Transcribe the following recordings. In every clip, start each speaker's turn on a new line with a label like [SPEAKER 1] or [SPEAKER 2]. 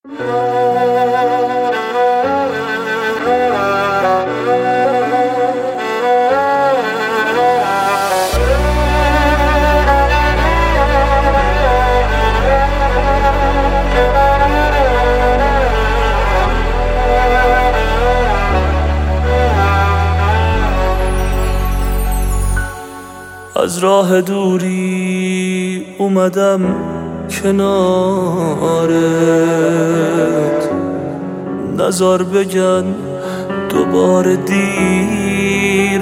[SPEAKER 1] از راه دوری اومدم کنارت، نزار بگن دوباره دیر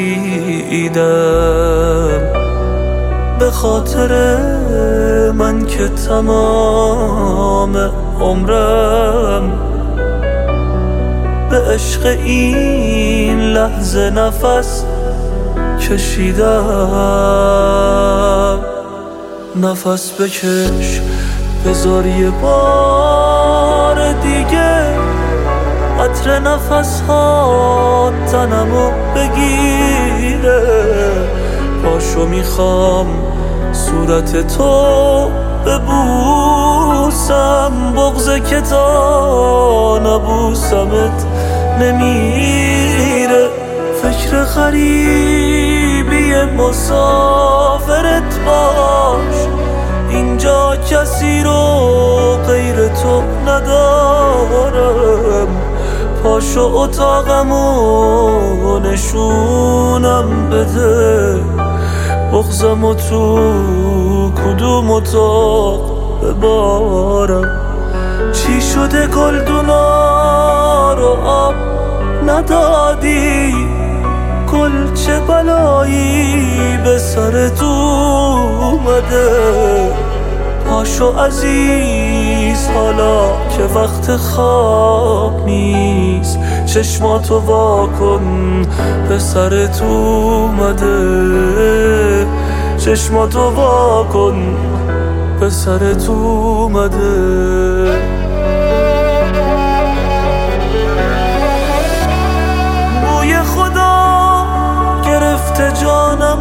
[SPEAKER 1] رسیدم. به خاطر من که تمام عمرم به عشق این لحظه نفس کشیدم. نفس بکش بذار یه بار دیگه عطر نفس ها تنمو بگیره. پاشو میخوام صورت تو ببوسم، بغضه که تا نبوسمت نمیره. فکر غریبی مسافرت باش، اینجا کسی رو غیر تو ندارم. پاشو اتاقمو نشونم بده، بغضمو تو کدوم اتاق ببارم. چی شده گلدونا رو آب ندادی؟ گل چه بلایی به سرت اومده؟ پاشو عزیز حالا که وقت خواب نیست، چشماتو واکن به سرت اومده. چشماتو واکن به سرت اومده. جانم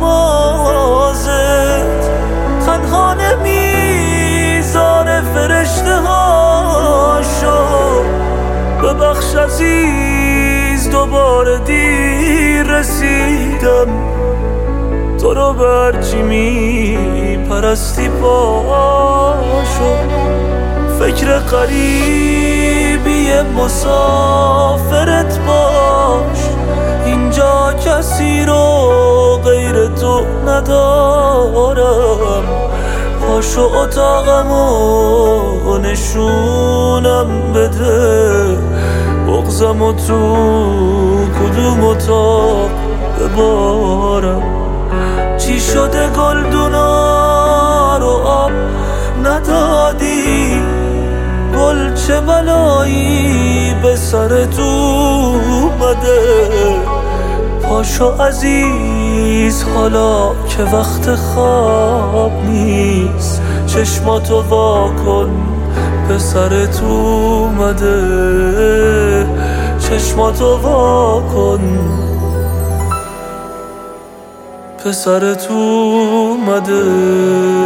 [SPEAKER 1] آزت تنها نمیذاره فرشته هاشو. ببخش عزیز دوباره دیر رسیدم، تو رو برچی میپرستی پاشو. فکر غریبی مسافرت باش، اینجا کسی رو غیر تو ندارم. پاشو اتاقمو نشونم بده، بغضمو تو کدوم اتاق ببارم. چی شده گلدونا رو آب ندادی؟ گل چه بلایی به سرت اومده؟ پاشو عزیز حالا که وقت خواب نیست، چشماتو واکن به سرت اومده. چشماتو واکن به سرت اومده.